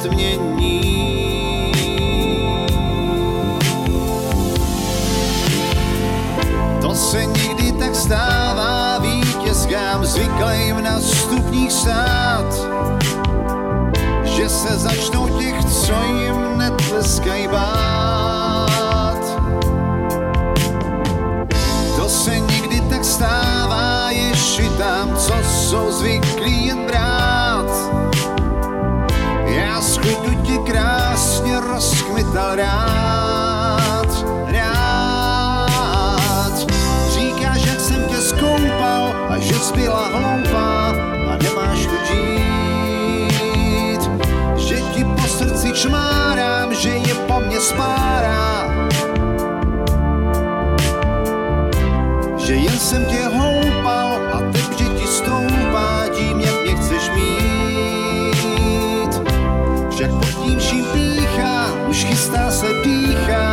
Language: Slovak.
stmění. To se někdy tak stává vítězkám zvyklým na stupních stát, že se začnou těch, co jim netleskají bát. To se někdy tak stává ještě tam, co jsou zvyklí jen brát. Já z klidu ti krásně rozkmital rád, rád. Říkáš, jak jsem tě skoupal a že jsi byla hloupá a nemáš chuť žít. Že ti po srdci čmárám, že je po mně spárá. Že jen jsem tě houpal a teď, že ti stoupá tím, jak mě chceš mít. Však pod tím vším pýchá, už chystá se dýchá.